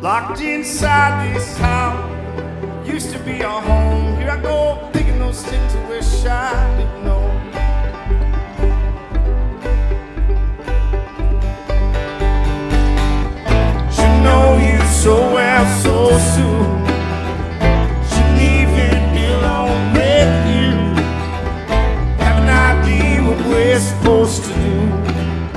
locked inside this town. Used to be our home. Here I go, thinking those things I wish I didn't know.